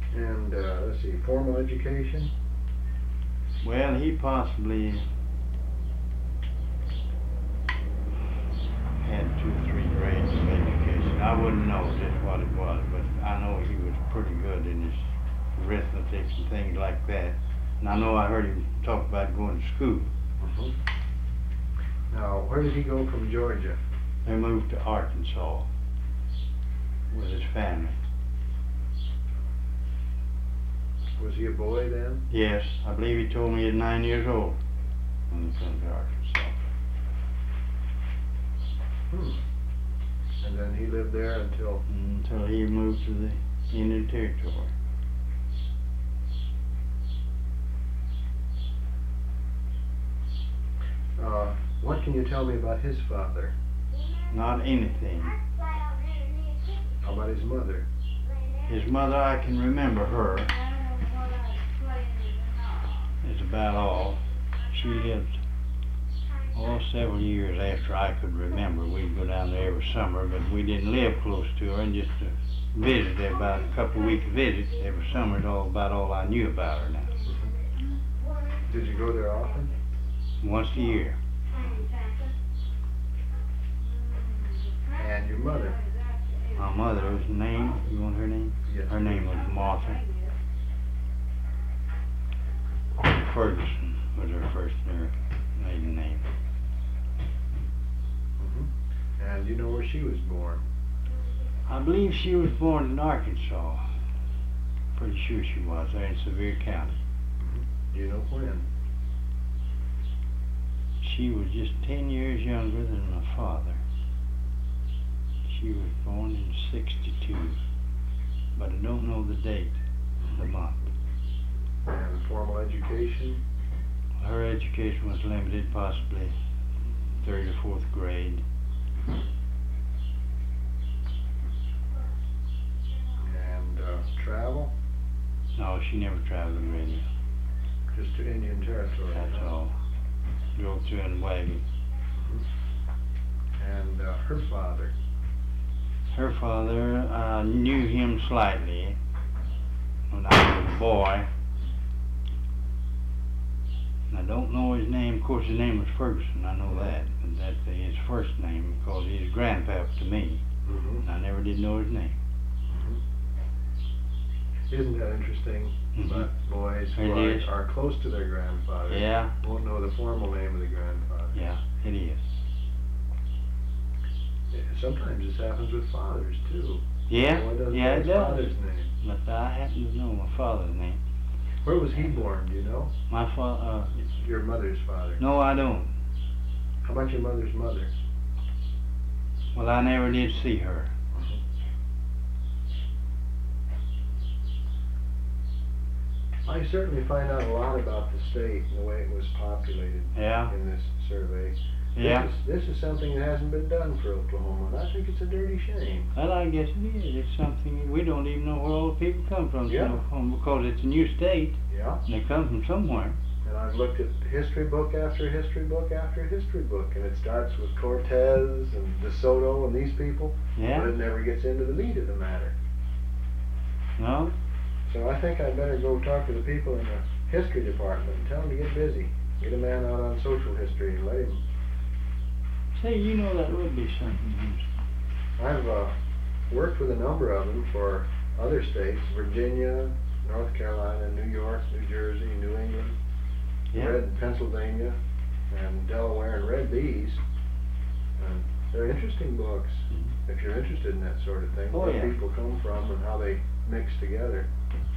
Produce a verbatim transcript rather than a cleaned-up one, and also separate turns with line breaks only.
And uh, let's see, formal education?
Well, he possibly had two or three grades of education. I wouldn't know just what it was, but I know he was pretty good in his arithmetic and things like that. And I know I heard him talk about going to school.
Mm-hmm. Now, where did he go from Georgia?
They moved to Arkansas with his family.
Was he a boy then?
Yes, I believe he told me he was nine years old when he came to Arkansas.
Hmm. And then he lived there until?
Until he moved to the Indian Territory.
Uh, what can you tell me about his father?
Not anything.
How about his mother?
His mother, I can remember her. Is about all. She lived all several years after I could remember. We'd go down there every summer, but we didn't live close to her, and just to visit there, about a couple of week visit every summer is all about all I knew about her now.
Did you go there often?
Once a year.
And your mother?
My mother, her name, you want her name?
Yes.
Her name was Martha Ferguson was her first, her maiden name.
Mm-hmm. And you know where she was born?
I believe she was born in Arkansas. Pretty sure she was, there in Sevier County.
Mm-hmm. Do you know when?
She was just ten years younger than my father. She was born in sixty-two, but I don't know the date, the month.
And formal education?
Her education was limited, possibly third or fourth grade.
And uh, travel?
No, she never traveled really.
Just to Indian Territory?
That's all. Drove through in a wagon.
Mm-hmm. And uh, her father?
Her father, I knew him slightly when I was a boy. I don't know his name. Of course, his name was Ferguson. I know that. But that's his first name because he's grandpap to me.
Mm-hmm.
And I never did know his name.
Mm-hmm. Isn't that interesting?
Mm-hmm.
But boys who
It
are, are close to their grandfather
Yeah.
won't know the formal name of the grandfather.
Yeah, it is.
Sometimes this happens with fathers too.
Yeah,
One doesn't
yeah,
know
it
his
does.
father's name.
But I happen to know my father's name.
Where was he born? Do you know?
My father. Uh,
Your mother's father.
no, I don't.
How about your mother's mother?
Well, I never did see her.
I certainly find out a lot about the state and the way it was populated
Yeah.
in this survey.
Yeah.
This is, this is something that hasn't been done for Oklahoma, and I think it's a dirty shame.
Well, I guess it is. It's something we don't even know where all the people come from.
Yeah.
From, because it's a new state,
Yeah.
and they come from somewhere.
And I've looked at history book after history book after history book, and it starts with Cortez and DeSoto and these people, but
Yeah.
it never gets into the meat of the matter.
No.
So I think I'd better go talk to the people in the history department and tell them to get busy. Get a man out on social history and let him.
Say, you know that would be something interesting.
I've uh, worked with a number of them for other states: Virginia, North Carolina, New York, New Jersey, New England,
Yeah.
Red Pennsylvania, and Delaware, and read these. And they're interesting books if you're interested in that sort of thing.
Oh,
Where
yeah.
people come from and how they mix together.